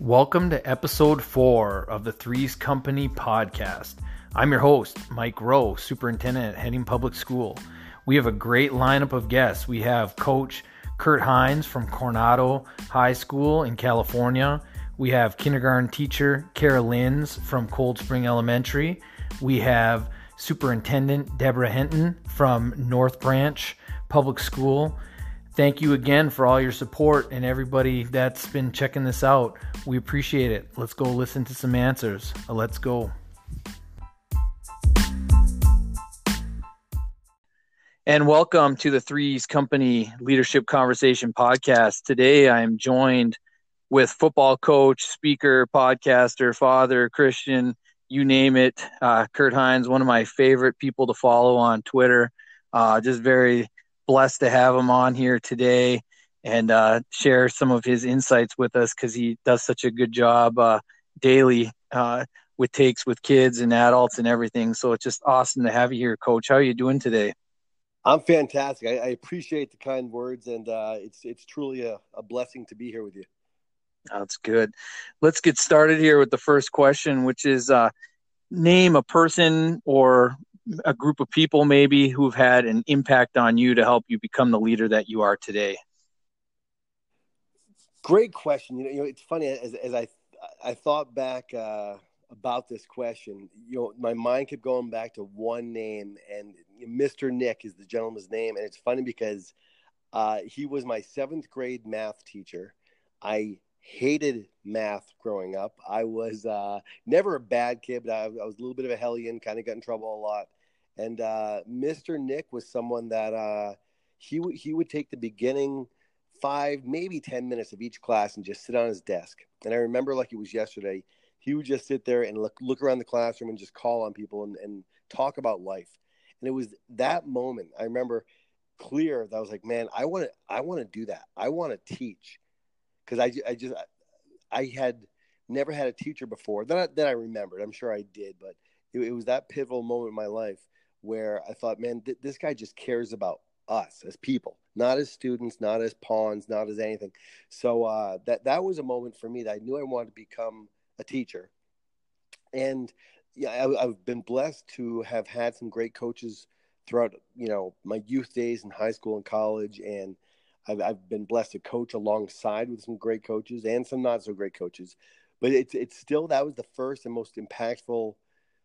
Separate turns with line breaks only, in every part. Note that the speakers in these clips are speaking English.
Welcome to episode 4 of the Threes Company podcast. I'm your host, Mike Rowe, superintendent at Heading Public School. We have a great lineup of guests. We have Coach Kurt Hines from Coronado High School in California. We have kindergarten teacher Kara Linz from Cold Spring Elementary. We have Superintendent Deborah Hinton from North Branch Public School. Thank you again for all your support and everybody that's been checking this out. We appreciate it. Let's go listen to some answers. Let's go. And welcome to the Threes Company Leadership Conversation podcast. Today I'm joined with football coach, speaker, podcaster, father, Christian, you name it, Kurt Hines, one of my favorite people to follow on Twitter. Just very blessed to have him on here today and share some of his insights with us because he does such a good job daily with takes with kids and adults and everything. So it's just awesome to have you here, Coach. How are you doing today?
I'm fantastic. I appreciate the kind words, and it's truly a blessing to be here with you.
That's good. Let's get started here with the first question, which is name a person or a group of people maybe who've had an impact on you to help you become the leader that you are today.
Great question. You know, it's funny as I thought back about this question. You know, my mind kept going back to one name, and Mr. Nick is the gentleman's name, and it's funny because he was my 7th grade math teacher. I hated math growing up. I was never a bad kid, but I was a little bit of a hellion, kind of got in trouble a lot. And Mr. Nick was someone that he would take the beginning 5, maybe 10 minutes of each class and just sit on his desk. And I remember like it was yesterday, he would just sit there and look around the classroom and just call on people and talk about life. And it was that moment I remember clear that I was like, man, I want to do that. I want to teach. Because I had never had a teacher before that I remembered. I'm sure I did, but it was that pivotal moment in my life where I thought, man, this guy just cares about us as people, not as students, not as pawns, not as anything. So that was a moment for me that I knew I wanted to become a teacher. And yeah, I've been blessed to have had some great coaches throughout, my youth days in high school and college, and I've been blessed to coach alongside with some great coaches and some not so great coaches, but it's still, that was the first and most impactful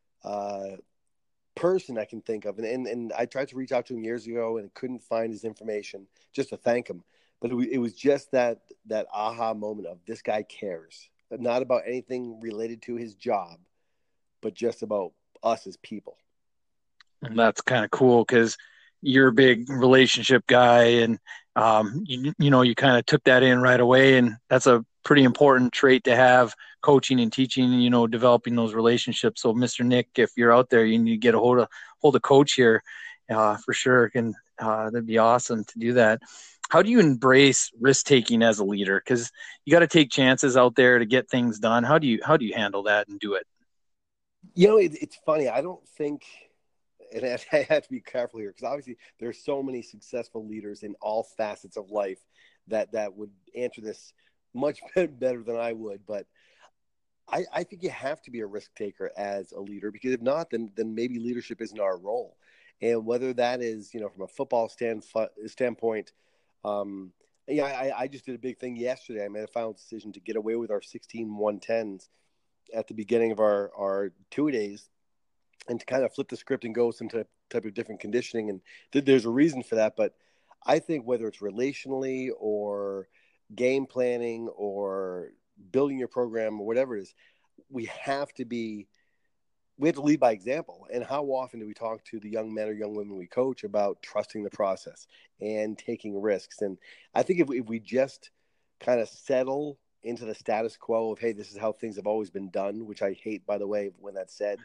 person I can think of. And I tried to reach out to him years ago and couldn't find his information just to thank him. But it was just that aha moment of this guy cares, not about anything related to his job, but just about us as people.
And that's kind of cool because you're a big relationship guy, and you kind of took that in right away, and that's a pretty important trait to have, coaching and teaching, developing those relationships. So Mr. Nick, if you're out there, you need to get a hold of coach here for sure. And that'd be awesome to do that. How do you embrace risk taking as a leader? Because you got to take chances out there to get things done. How do you handle that and do it?
It's funny. I don't think, and I have to be careful here because obviously there are so many successful leaders in all facets of life that would answer this much better than I would. But I think you have to be a risk taker as a leader, because if not, then maybe leadership isn't our role. And whether that is, from a football standpoint, I just did a big thing yesterday. I made a final decision to get away with our 16 110s at the beginning of our 2 days, and to kind of flip the script and go some type of different conditioning. And there's a reason for that. But I think whether it's relationally or game planning or building your program or whatever it is, we have to lead by example. And how often do we talk to the young men or young women we coach about trusting the process and taking risks? And I think if we just kind of settle into the status quo of, hey, this is how things have always been done, which I hate, by the way, when that's said.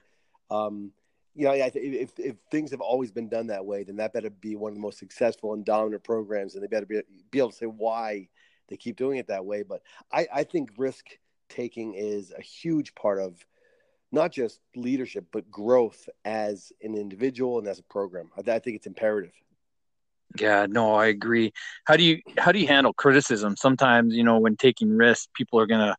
If things have always been done that way, then that better be one of the most successful and dominant programs, and they better be able to say why they keep doing it that way. But I think risk taking is a huge part of not just leadership, but growth as an individual and as a program. I think it's imperative.
Yeah, no, I agree. How do you handle criticism? Sometimes, when taking risks, people are going to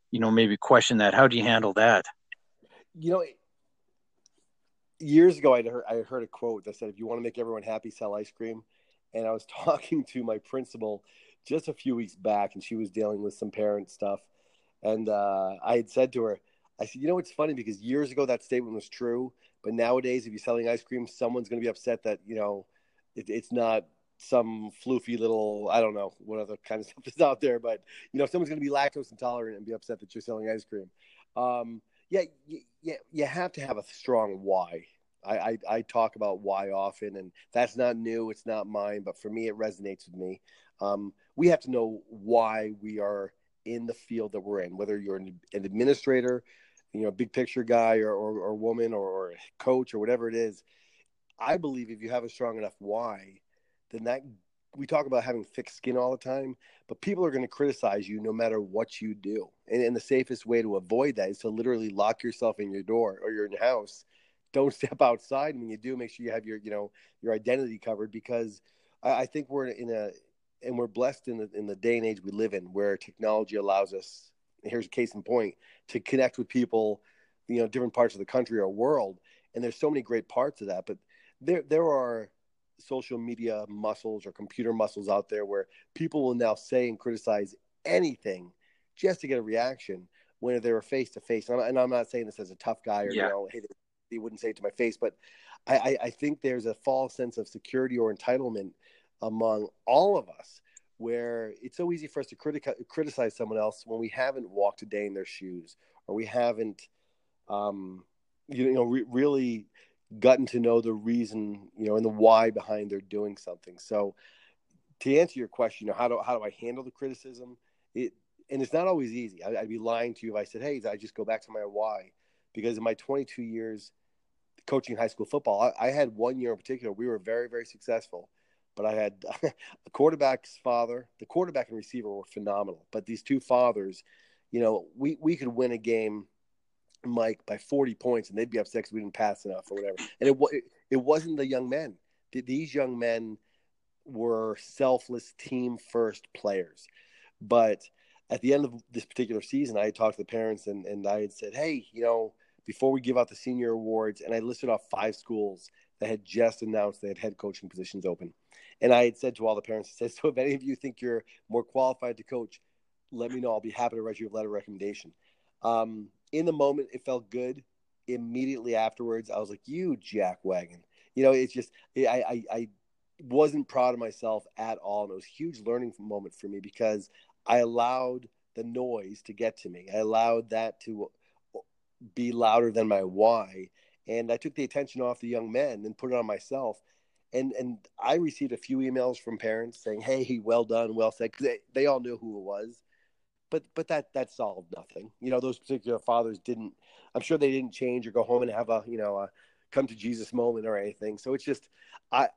maybe question that. How do you handle that?
You know, years ago, I heard a quote that said, "If you want to make everyone happy, sell ice cream." And I was talking to my principal just a few weeks back, and she was dealing with some parent stuff. And I had said to her, I said, it's funny because years ago that statement was true, but nowadays, if you're selling ice cream, someone's going to be upset that it's not some floofy little, I don't know what other kind of stuff is out there, but someone's going to be lactose intolerant and be upset that you're selling ice cream. Yeah, you have to have a strong why. I talk about why often, and that's not new. It's not mine, but for me, it resonates with me. We have to know why we are in the field that we're in, whether you're an administrator, big picture guy or woman or a coach or whatever it is. I believe if you have a strong enough why, then that we talk about having thick skin all the time, but people are going to criticize you no matter what you do. And the safest way to avoid that is to literally lock yourself in your door or you're in your house. Don't step outside. When you do, make sure you have your identity covered, because I think we're and we're blessed in the day and age we live in, where technology allows us, here's a case in point, to connect with people, different parts of the country or world. And there's so many great parts of that, but there are social media muscles or computer muscles out there where people will now say and criticize anything just to get a reaction when they were face to face. And I'm not saying this as a tough guy or, hey, they wouldn't say it to my face, but I think there's a false sense of security or entitlement among all of us, where it's so easy for us to criticize someone else when we haven't walked a day in their shoes, or we haven't, really gotten to know the reason, and the why behind their doing something. So to answer your question, how do I handle the criticism? And it's not always easy. I'd be lying to you if I said, hey, I just go back to my why, because in my 22 years coaching high school football, I had 1 year in particular, we were very, very successful. But I had a quarterback's father. The quarterback and receiver were phenomenal. But these two fathers, we could win a game, Mike, by 40 points, and they'd be upset because we didn't pass enough or whatever. And it wasn't the young men. These young men were selfless, team-first players. But at the end of this particular season, I had talked to the parents, and I had said, hey, before we give out the senior awards, and I listed off 5 schools that had just announced they had head coaching positions open. And I had said to all the parents, I said, so if any of you think you're more qualified to coach, let me know. I'll be happy to write you a letter of recommendation. In the moment, it felt good. Immediately afterwards, I was like, you jackwagon. It's just, I wasn't proud of myself at all. And it was a huge learning moment for me, because I allowed the noise to get to me. I allowed that to be louder than my why. And I took the attention off the young men and put it on myself. And I received a few emails from parents saying, hey, well done, well said, because they all knew who it was. But that solved nothing. Those particular fathers didn't, I'm sure they didn't change or go home and have a come to Jesus moment or anything. So it's just, I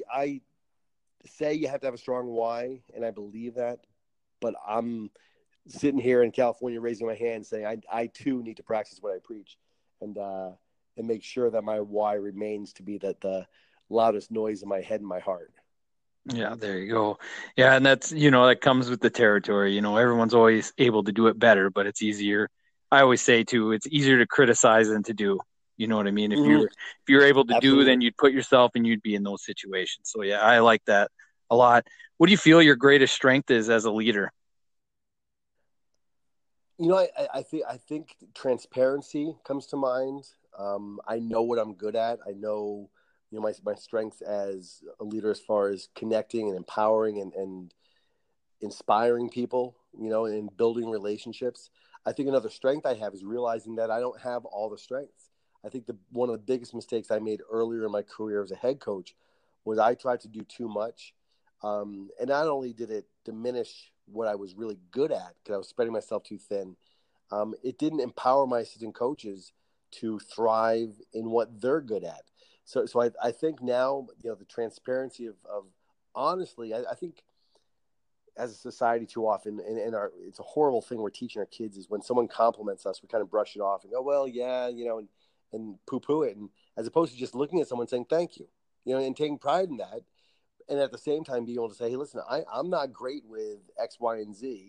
say you have to have a strong why, and I believe that, but I'm sitting here in California raising my hand saying I too need to practice what I preach, and make sure that my why remains to be the loudest noise in my head and my heart.
Yeah, there you go. Yeah, and that's, that comes with the territory. Everyone's always able to do it better, but it's easier. I always say too, it's easier to criticize than to do. You know what I mean? If you're able to do, then you'd put yourself and you'd be in those situations. So yeah, I like that a lot. What do you feel your greatest strength is as a leader?
I think transparency comes to mind. I know what I'm good at. I know, my strengths as a leader, as far as connecting and empowering and inspiring people, and building relationships. I think another strength I have is realizing that I don't have all the strengths. I think one of the biggest mistakes I made earlier in my career as a head coach was I tried to do too much. And not only did it diminish what I was really good at, because I was spreading myself too thin, it didn't empower my assistant coaches to thrive in what they're good at. So I think now, the transparency of honestly, I think as a society too often, and it's a horrible thing we're teaching our kids, is when someone compliments us, we kind of brush it off and go, well, yeah, and poo-poo it. And as opposed to just looking at someone saying, thank you, and taking pride in that. And at the same time, being able to say, hey, listen, I'm not great with X, Y, and Z.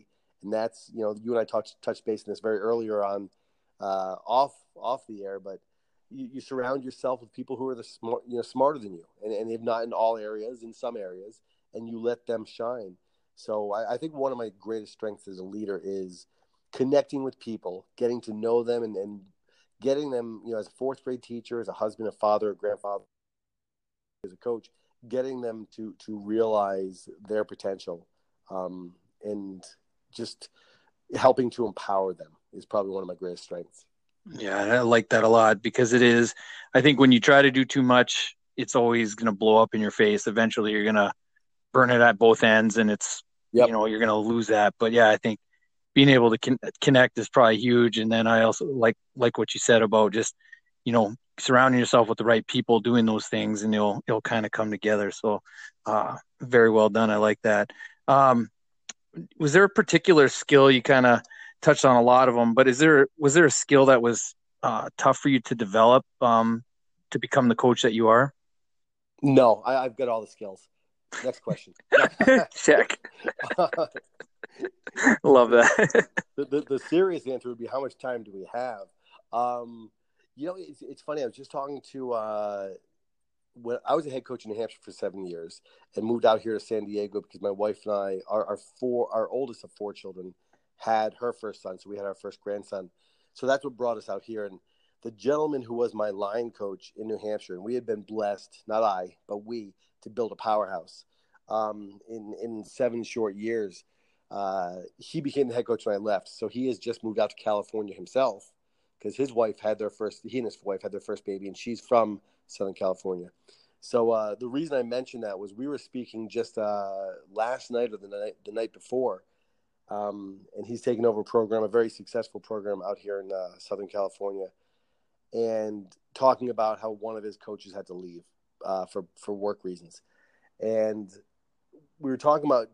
And that's, you and I touched base in this very earlier on, off the air, but you surround yourself with people who are smarter than you, and if not in all areas, in some areas, and you let them shine. So I think one of my greatest strengths as a leader is connecting with people, getting to know them, and getting them, as a fourth grade teacher, as a husband, a father, a grandfather, as a coach, getting them to realize their potential, and just helping to empower them is probably one of my greatest strengths.
Yeah, I like that a lot because I think when you try to do too much, it's always going to blow up in your face. Eventually you're going to burn it at both ends, and
Yep.
you're going to lose that. But yeah, I think being able to connect is probably huge. And then I also like what you said about just, surrounding yourself with the right people doing those things, and it'll kind of come together. So, very well done. I like that. Was there a particular skill you kind of touched on a lot of them, but was there a skill that was tough for you to develop to become the coach that you are?
No, I've got all the skills. Next question.
Check. Love that.
The serious answer would be, how much time do we have? It's funny. I was just talking to when I was a head coach in New Hampshire for 7 years and moved out here to San Diego because my wife and I, our oldest of 4 children, had her first son. So we had our first grandson. So that's what brought us out here. And the gentleman who was my line coach in New Hampshire, and we had been blessed, not I, but we, to build a powerhouse in 7 short years. He became the head coach when I left. So he has just moved out to California himself because he and his wife had their first baby, and she's from Southern California. So the reason I mentioned that was we were speaking just last night or the night before, and he's taken over a very successful program out here in Southern California, and talking about how one of his coaches had to leave for work reasons. And we were talking about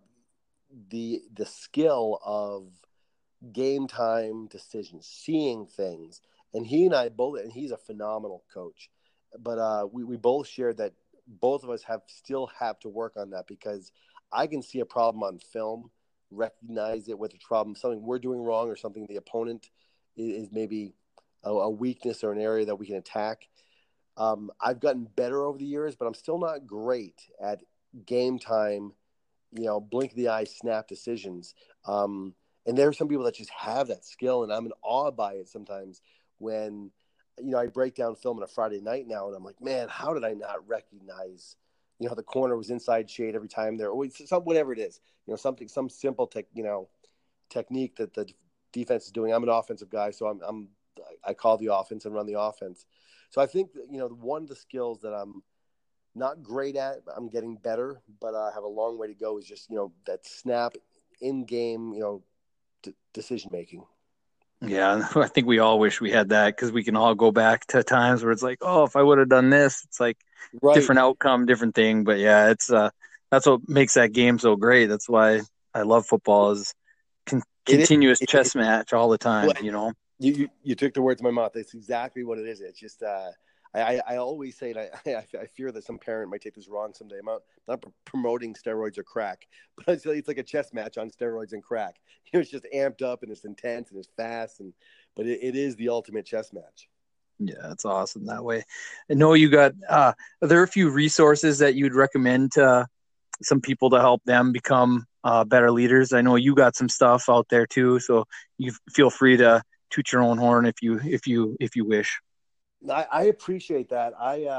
the skill of game time decisions, seeing things. And he and I both, and he's a phenomenal coach, but we both shared that both of us still have to work on that, because I can see a problem on film, recognize it with a problem, something we're doing wrong, or something the opponent is maybe a weakness or an area that we can attack. I've gotten better over the years, but I'm still not great at game time, blink of the eye, snap decisions. And there are some people that just have that skill, and I'm in awe by it sometimes when, I break down film on a Friday night now, and I'm like, man, how did I not recognize, the corner was inside shade every time there, or whatever it is, some simple technique that the defense is doing. I'm an offensive guy, so I call the offense and run the offense. So I think, one of the skills that I'm not great at, I'm getting better, but I have a long way to go, is just, that snap in game, decision making.
Yeah, I think we all wish we had that, because we can all go back to times where it's like, oh, if I would have done this, it's like
right.
Different outcome, different thing. But yeah, it's that's what makes that game so great. That's why I love football, is continuous chess match all the time.
Well, you took the words out of my mouth. That's exactly what it is. It's just I always say, and I fear that some parent might take this wrong someday. I'm not promoting steroids or crack, but it's like a chess match on steroids and crack. It's just amped up, and it's intense, and it's fast, but it is the ultimate chess match.
Yeah, it's awesome that way. I know you got. Are there a few resources that you'd recommend to some people to help them become better leaders? I know you got some stuff out there too, so you feel free to toot your own horn if you wish.
I appreciate that.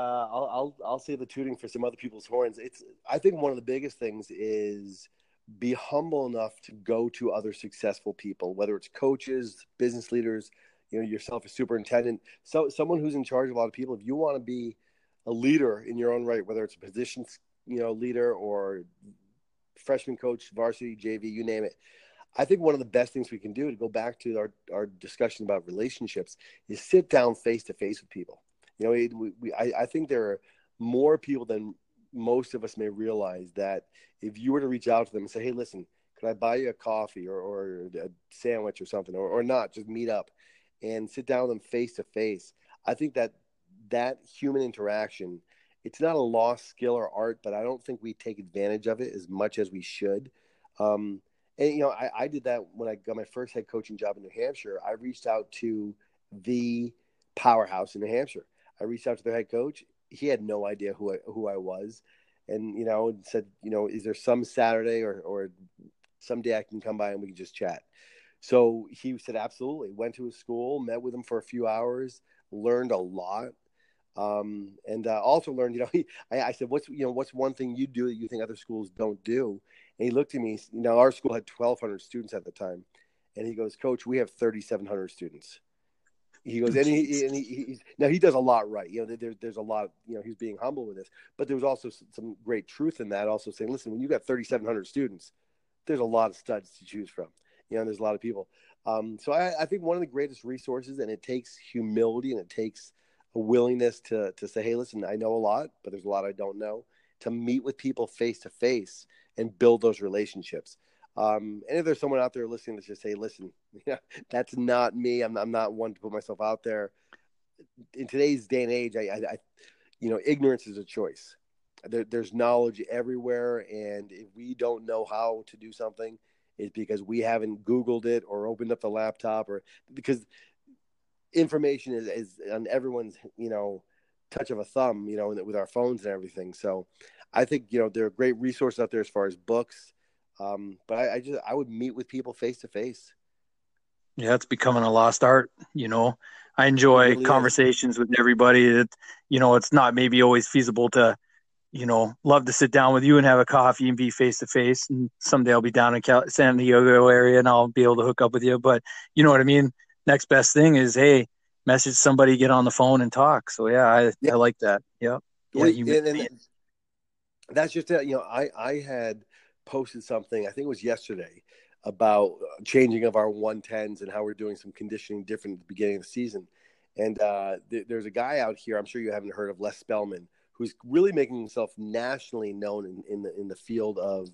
I'll say the tooting for some other people's horns. I think one of the biggest things is be humble enough to go to other successful people, whether it's coaches, business leaders, yourself, a superintendent, so someone who's in charge of a lot of people. If you want to be a leader in your own right, whether it's a position, leader, or freshman coach, varsity, JV, you name it. I think one of the best things we can do, to go back to our discussion about relationships, is sit down face to face with people. I think there are more people than most of us may realize that if you were to reach out to them and say, hey, listen, could I buy you a coffee or a sandwich or something, or not, just meet up and sit down with them face to face. I think that human interaction, it's not a lost skill or art, but I don't think we take advantage of it as much as we should. And And, I did that when I got my first head coaching job in New Hampshire. I reached out to the powerhouse in New Hampshire. I reached out to their head coach. He had no idea who I was. And, said, is there some Saturday or someday I can come by and we can just chat? So he said, absolutely. Went to his school, met with him for a few hours, learned a lot. And also learned, I said, what's one thing you do that you think other schools don't do? And he looked at me, our school had 1,200 students at the time. And he goes, Coach, we have 3,700 students. He goes, and he's now he does a lot right. There's a lot, he's being humble with this, but there was also some great truth in that. Also saying, listen, when you got 3,700 students, there's a lot of studs to choose from. There's a lot of people. So I think one of the greatest resources, and it takes humility and it takes a willingness to say, hey, listen, I know a lot, but there's a lot I don't know, to meet with people face to face and build those relationships. And if there's someone out there listening to just say, listen, that's not me. I'm not one to put myself out there. In today's day and age, I ignorance is a choice. There's knowledge everywhere. And if we don't know how to do something, it's because we haven't Googled it or opened up the laptop, or because information is on everyone's, touch of a thumb, with our phones and everything. So I think, there are great resources out there as far as books. But I would meet with people face to face.
Yeah, it's becoming a lost art. I enjoy
really
conversations with everybody. That it's not maybe always feasible to, love to sit down with you and have a coffee and be face to face. And someday I'll be down in San Diego area and I'll be able to hook up with you. But you know what I mean? Next best thing is, hey, message somebody, get on the phone and talk. So yeah, I like that. Yeah. Yeah.
And that's just it. I had posted something, I think it was yesterday, about changing of our 110s and how we're doing some conditioning different at the beginning of the season. And there's a guy out here, I'm sure you haven't heard of, Les Spellman, who's really making himself nationally known in the field of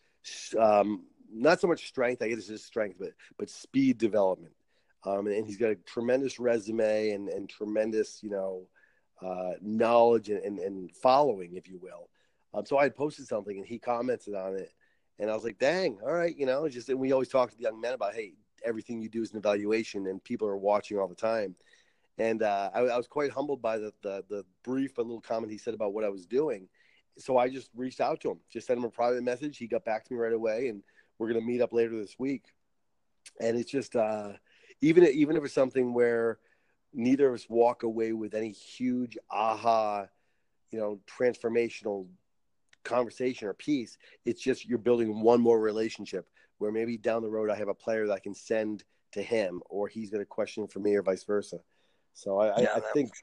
not so much strength, I guess it's his strength, but speed development. And he's got a tremendous resume and tremendous, knowledge and following, if you will. So I had posted something and he commented on it. And I was like, dang, all right, and we always talk to the young men about, hey, everything you do is an evaluation and people are watching all the time. And I was quite humbled by the brief but little comment he said about what I was doing. So I just reached out to him, just sent him a private message. He got back to me right away, and we're going to meet up later this week. And it's just, even if it's something where neither of us walk away with any huge aha, transformational conversation or piece, it's just you're building one more relationship where maybe down the road I have a player that I can send to him, or he's got a question for me, or vice versa. So I think,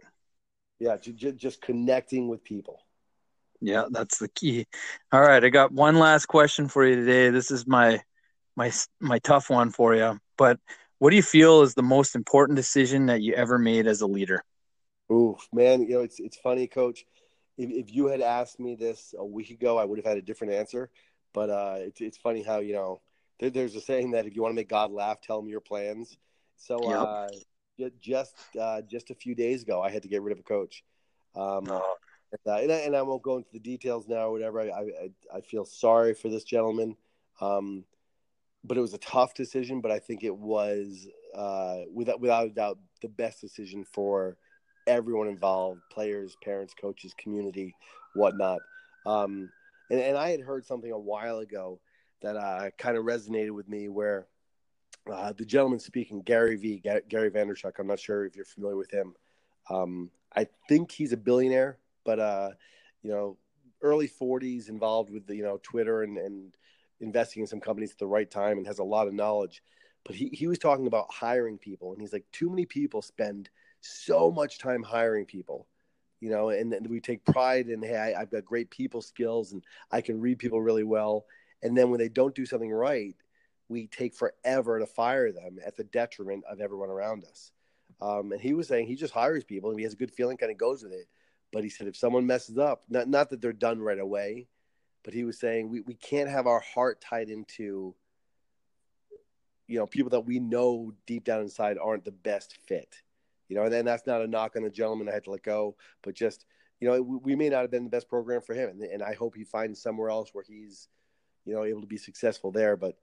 just connecting with people.
Yeah, that's the key. All right, I got one last question for you today. This is my tough one for you. But what do you feel is the most important decision that you ever made as a leader?
Ooh, man, it's funny, Coach. If you had asked me this a week ago, I would have had a different answer. But it's funny how there's a saying that if you want to make God laugh, tell him your plans. So just a few days ago, I had to get rid of a coach. And I won't go into the details now or whatever. I feel sorry for this gentleman, but it was a tough decision. But I think it was without a doubt the best decision for everyone involved: players, parents, coaches, community, whatnot. And I had heard something a while ago that kind of resonated with me, where the gentleman speaking, Gary Vaynerchuk, I'm not sure if you're familiar with him. I think he's a billionaire, but early 40s, involved with Twitter and investing in some companies at the right time, and has a lot of knowledge. But he was talking about hiring people, and he's like, too many people spend so much time hiring people, and we take pride in, hey, I've got great people skills and I can read people really well. And then when they don't do something right, we take forever to fire them at the detriment of everyone around us. And he was saying he just hires people and he has a good feeling, kind of goes with it. But he said, if someone messes up, not that they're done right away, but he was saying we can't have our heart tied into, people that we know deep down inside aren't the best fit. And then that's not a knock on the gentleman I had to let go, but just, we may not have been the best program for him. And I hope he finds somewhere else where he's, able to be successful there. But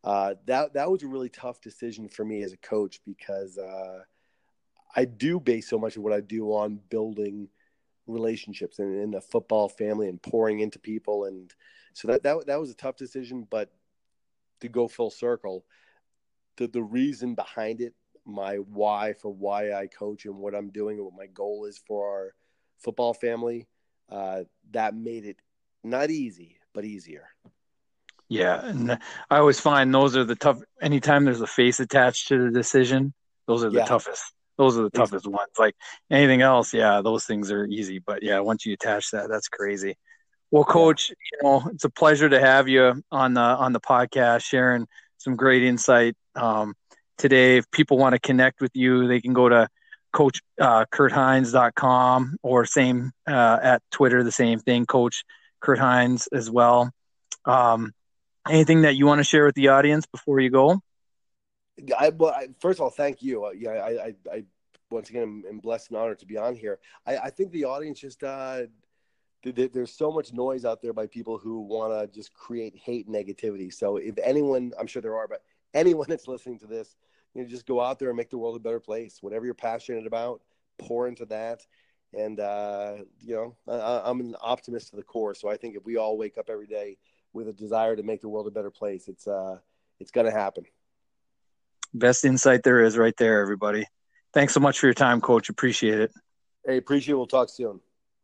That was a really tough decision for me as a coach because I do base so much of what I do on building relationships and in the football family and pouring into people. And so that was a tough decision, but to go full circle, the reason behind it, my why for why I coach and what I'm doing and what my goal is for our football family, that made it not easy, but easier.
Yeah, and I always find those are the tough. Anytime there's a face attached to the decision, those are the
Yeah,
toughest. Those are the toughest ones. Like anything else, yeah, those things are easy. But yeah, once you attach that, that's crazy. Well,
yeah.
Coach, it's a pleasure to have you on the podcast, sharing some great insight today. If people want to connect with you, they can go to Coach KurtHeinz.com or same at Twitter, the same thing, Coach Kurt Heinz as well. Anything that you want to share with the audience before you go?
First of all, thank you. I once again am blessed and honored to be on here. I think the audience just there's so much noise out there by people who want to just create hate and negativity. So if anyone, I'm sure there are, but anyone that's listening to this, just go out there and make the world a better place. Whatever you're passionate about, pour into that. And I'm an optimist to the core. So I think if we all wake up every day with a desire to make the world a better place, it's going to happen.
Best insight there is right there, everybody. Thanks so much for your time, Coach. Appreciate it.
Hey, appreciate it. We'll talk soon.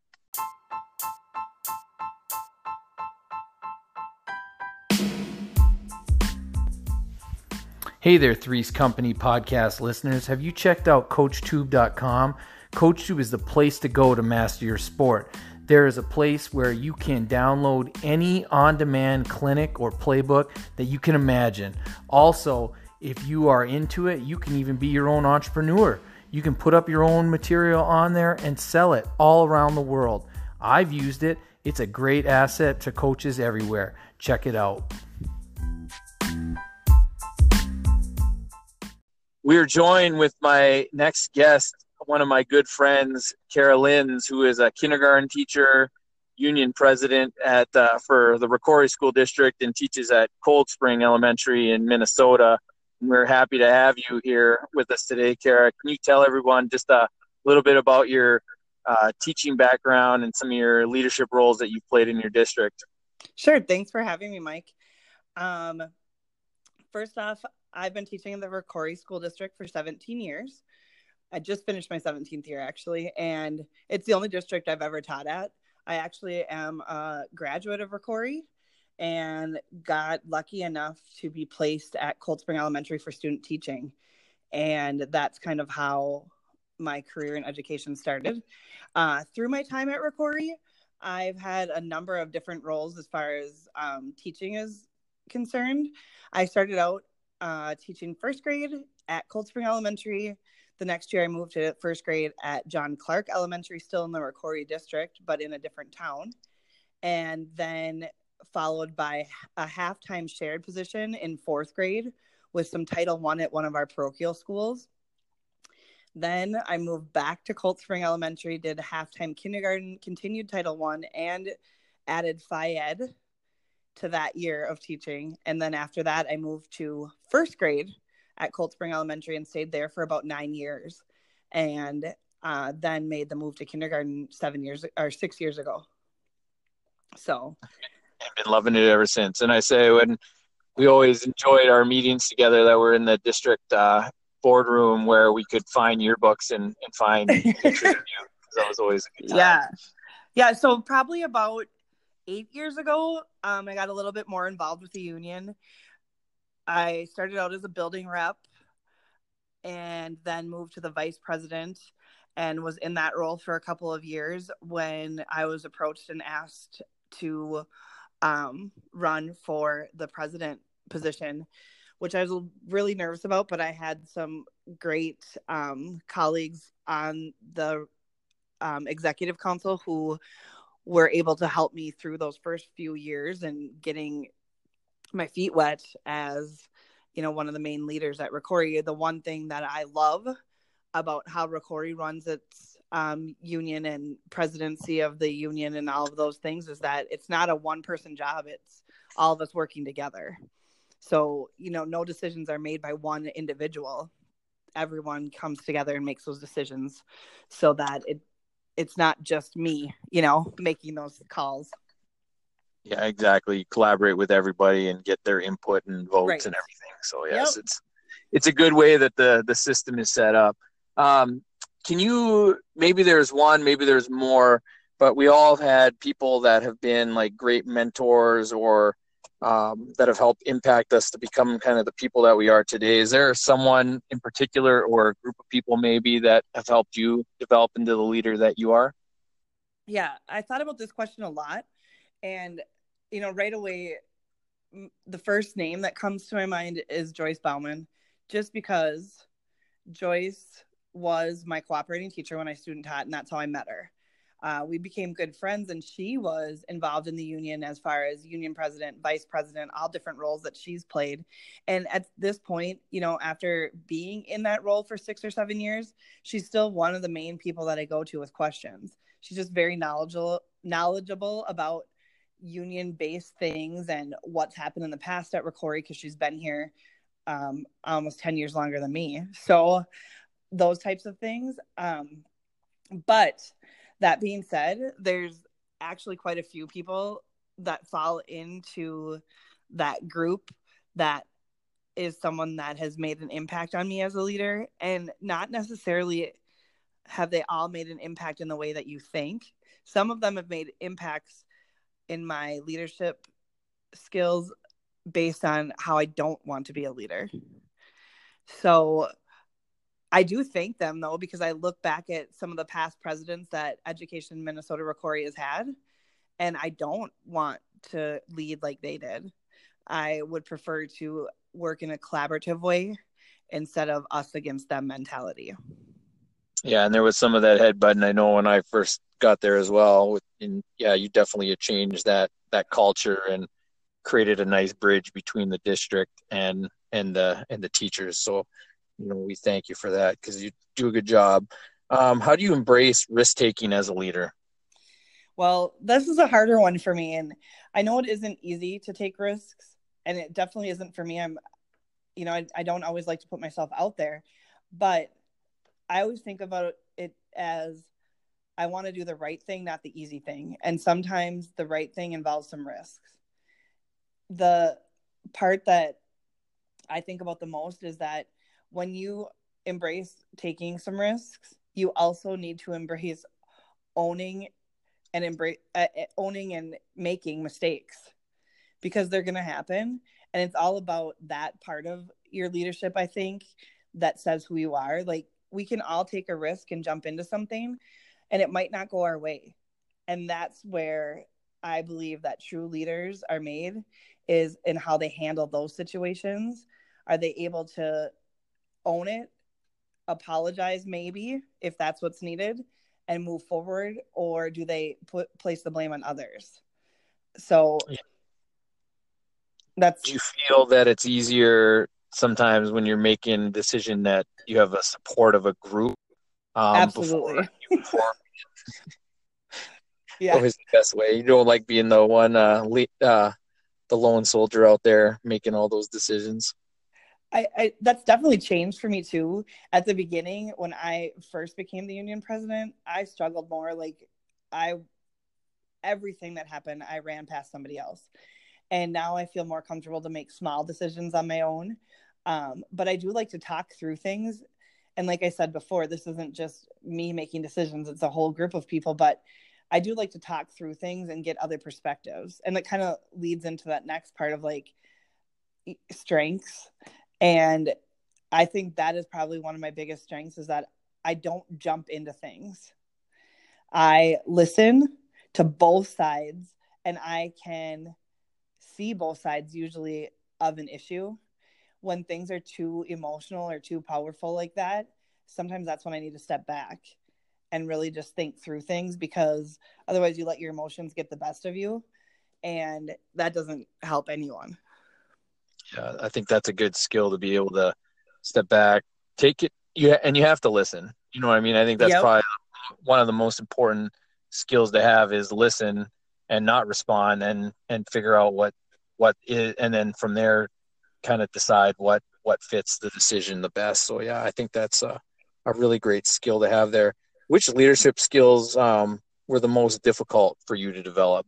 Hey there, Threes Company podcast listeners. Have you checked out CoachTube.com? CoachTube is the place to go to master your sport. There is a place where you can download any on-demand clinic or playbook that you can imagine. Also, if you are into it, you can even be your own entrepreneur. You can put up your own material on there and sell it all around the world. I've used it. It's a great asset to coaches everywhere. Check it out. We are joined with my next guest, one of my good friends, Kara Linz, who is a kindergarten teacher, union president for the Rocori School District and teaches at Cold Spring Elementary in Minnesota. And we're happy to have you here with us today, Kara. Can you tell everyone just a little bit about your teaching background and some of your leadership roles that you've played in your district?
Sure. Thanks for having me, Mike. First off, I've been teaching in the Rocori School District for 17 years. I just finished my 17th year, actually, and it's the only district I've ever taught at. I actually am a graduate of Rocori and got lucky enough to be placed at Cold Spring Elementary for student teaching. And that's kind of how my career in education started. Through my time at Rocori, I've had a number of different roles as far as teaching is concerned. I started out teaching first grade at Cold Spring Elementary. The next year I moved to first grade at John Clark Elementary, still in the Rocori district, but in a different town. And then followed by a half-time shared position in fourth grade with some Title I at one of our parochial schools. Then I moved back to Cold Spring Elementary, did half-time kindergarten, continued Title I, and added Phi-Ed to that year of teaching. And then after that, I moved to first grade at Cold Spring Elementary and stayed there for about 9 years. And then made the move to kindergarten 6 years ago. So
I've been loving it ever since. And I say, when we always enjoyed our meetings together that were in the district boardroom where we could find yearbooks and find pictures of you. That was always a good time.
Yeah. So probably about 8 years ago, I got a little bit more involved with the union. I started out as a building rep and then moved to the vice president and was in that role for a couple of years when I was approached and asked to run for the president position, which I was really nervous about, but I had some great colleagues on the executive council who were able to help me through those first few years and getting my feet wet as, one of the main leaders at Rocori. The one thing that I love about how Rocori runs its union and presidency of the union and all of those things is that it's not a one-person job. It's all of us working together. So, no decisions are made by one individual. Everyone comes together and makes those decisions so that it's not just me, making those calls.
Yeah, exactly. Collaborate with everybody and get their input and votes
Right.
and everything. So
Yep.
yes, it's a good way that the system is set up. Can you, maybe there's one, maybe there's more, but we all have had people that have been like great mentors or that have helped impact us to become kind of the people that we are today. Is there someone in particular or a group of people maybe that have helped you develop into the leader that you are?
Yeah, I thought about this question a lot. And, right away, the first name that comes to my mind is Joyce Bauman, just because Joyce was my cooperating teacher when I student taught, and that's how I met her. We became good friends, and she was involved in the union as far as union president, vice president, all different roles that she's played. And at this point, after being in that role for 6 or 7 years, she's still one of the main people that I go to with questions. She's just very knowledgeable about union-based things and what's happened in the past at Rocori, because she's been here almost 10 years longer than me. So those types of things. But that being said, there's actually quite a few people that fall into that group that is someone that has made an impact on me as a leader, and not necessarily have they all made an impact in the way that you think. Some of them have made impacts in my leadership skills based on how I don't want to be a leader. So I do thank them, though, because I look back at some of the past presidents that Education Minnesota Rocori has had, and I don't want to lead like they did. I would prefer to work in a collaborative way instead of us against them mentality.
Yeah, and there was some of that headbutting, I know, when I first got there as well. And yeah, you definitely changed that culture and created a nice bridge between the district and the teachers. So, we thank you for that because you do a good job. How do you embrace risk taking as a leader?
Well, this is a harder one for me, and I know it isn't easy to take risks, and it definitely isn't for me. I don't always like to put myself out there, but I always think about it as I want to do the right thing, not the easy thing. And sometimes the right thing involves some risks. The part that I think about the most is that when you embrace taking some risks, you also need to embrace owning and making mistakes, because they're going to happen. And it's all about that part of your leadership, I think, that says who you are. Like, we can all take a risk and jump into something, and it might not go our way. And that's where I believe that true leaders are made, is in how they handle those situations. Are they able to own it, apologize maybe if that's what's needed, and move forward, or do they place the blame on others? So that's.
Do you feel that it's easier sometimes when you're making a decision that you have a support of a group?
Absolutely.
Before
Yeah.
always the best way. You don't like being the one, the lone soldier out there making all those decisions.
I that's definitely changed for me too. At the beginning, when I first became the union president, I struggled more. Like, everything that happened, I ran past somebody else. And now I feel more comfortable to make small decisions on my own. But I do like to talk through things. And like I said before, this isn't just me making decisions, it's a whole group of people. But I do like to talk through things and get other perspectives. And that kind of leads into that next part of like strengths. And I think that is probably one of my biggest strengths, is that I don't jump into things. I listen to both sides, and I can see both sides usually of an issue. When things are too emotional or too powerful like that, sometimes that's when I need to step back and really just think through things, because otherwise you let your emotions get the best of you, and that doesn't help anyone.
Yeah, I think that's a good skill, to be able to step back, take it. And you have to listen. You know what I mean? I think that's probably one of the most important skills to have, is listen and not respond, and figure out what is, and then from there kind of decide what fits the decision the best. So yeah, I think that's a really great skill to have there. Which leadership skills were the most difficult for you to develop?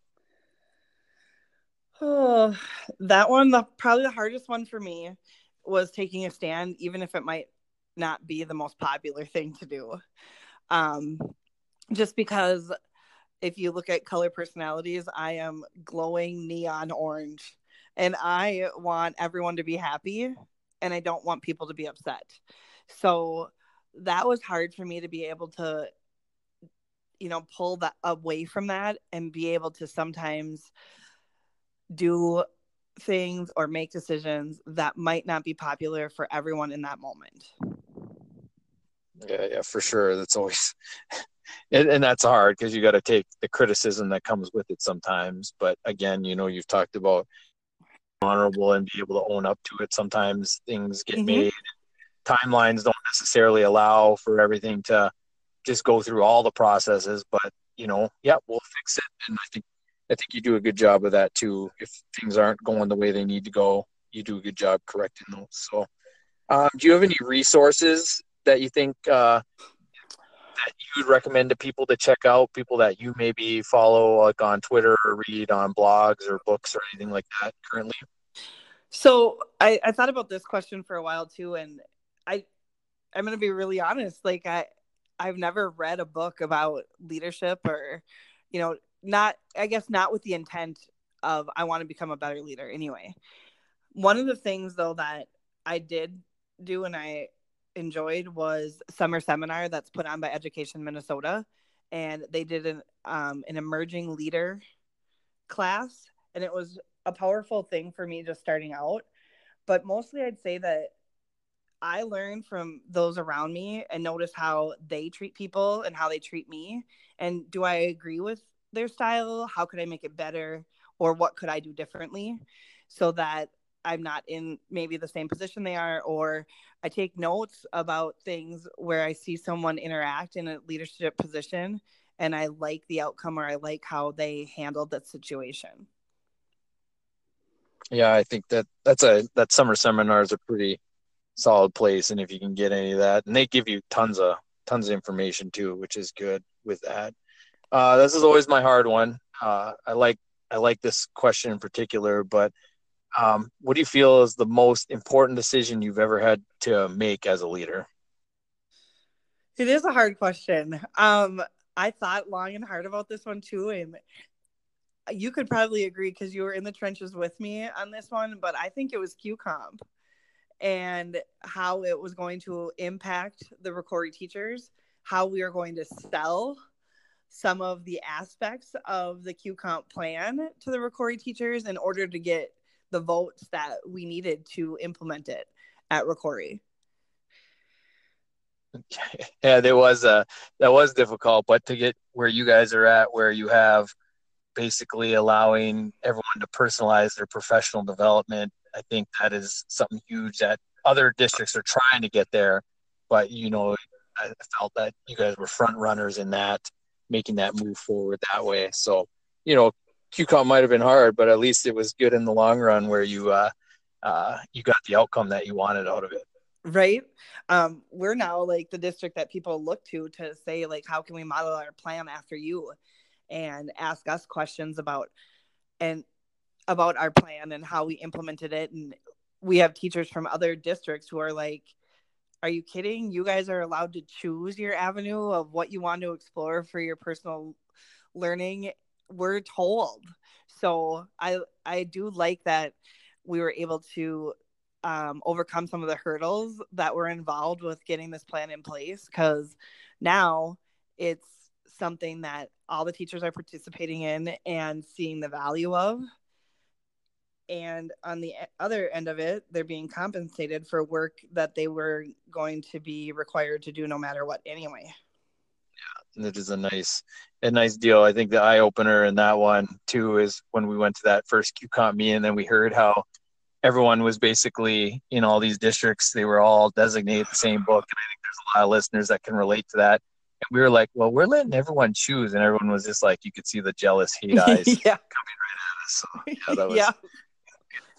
Oh, that one, probably the hardest one for me was taking a stand, even if it might not be the most popular thing to do. Just because if you look at color personalities, I am glowing neon orange, and I want everyone to be happy, and I don't want people to be upset. So that was hard for me to be able to, pull that away from that and be able to sometimes do things or make decisions that might not be popular for everyone in that moment.
Yeah, for sure. That's always, and that's hard because you got to take the criticism that comes with it sometimes. But again, you've talked about honorable and be able to own up to it. Sometimes things get made. Timelines don't necessarily allow for everything to just go through all the processes, but we'll fix it. And I think you do a good job of that too. If things aren't going the way they need to go, you do a good job correcting those. So, do you have any resources that you think that you would recommend to people to check out? People that you maybe follow, like on Twitter or read on blogs or books or anything like that currently?
So I thought about this question for a while too, and I'm going to be really honest. Like I've never read a book about leadership or, not with the intent of I want to become a better leader anyway. One of the things though that I did do and I enjoyed was summer seminar that's put on by Education Minnesota, and they did an emerging leader class, and it was a powerful thing for me just starting out. But mostly I'd say that I learned from those around me and notice how they treat people and how they treat me. And do I agree with their style? How could I make it better? Or what could I do differently so that I'm not in maybe the same position they are? Or I take notes about things where I see someone interact in a leadership position and I like the outcome or I like how they handled that situation.
Yeah, I think that summer seminar is a pretty solid place, and if you can get any of that, and they give you tons of information too, which is good with that. This is always my hard one. I like this question in particular, but what do you feel is the most important decision you've ever had to make as a leader?
It is a hard question. I thought long and hard about this one too, and you could probably agree because you were in the trenches with me on this one, but I think it was QComp and how it was going to impact the Rocori teachers, how we are going to sell some of the aspects of the QComp plan to the Rocori teachers in order to get the votes that we needed to implement it at Rocori.
Yeah, that was difficult, but to get where you guys are at, where you have basically allowing everyone to personalize their professional development, I think that is something huge that other districts are trying to get there. But, I felt that you guys were front runners in that, making that move forward that way. So, QComp might have been hard, but at least it was good in the long run where you got the outcome that you wanted out of it.
Right. We're now like the district that people look to say, like, how can we model our plan after you and ask us questions about our plan and how we implemented it. And we have teachers from other districts who are like, are you kidding? You guys are allowed to choose your avenue of what you want to explore for your personal learning. We're told. So I do like that we were able to overcome some of the hurdles that were involved with getting this plan in place, because now it's something that all the teachers are participating in and seeing the value of. And on the other end of it, they're being compensated for work that they were going to be required to do no matter what anyway.
Yeah, that is a nice deal. I think the eye opener in that one too is when we went to that first QComp meeting, and then we heard how everyone was basically in all these districts, they were all designated the same book. And I think there's a lot of listeners that can relate to that. And we were like, well, we're letting everyone choose. And everyone was just like, you could see the jealous hate eyes coming right at us. So yeah, that was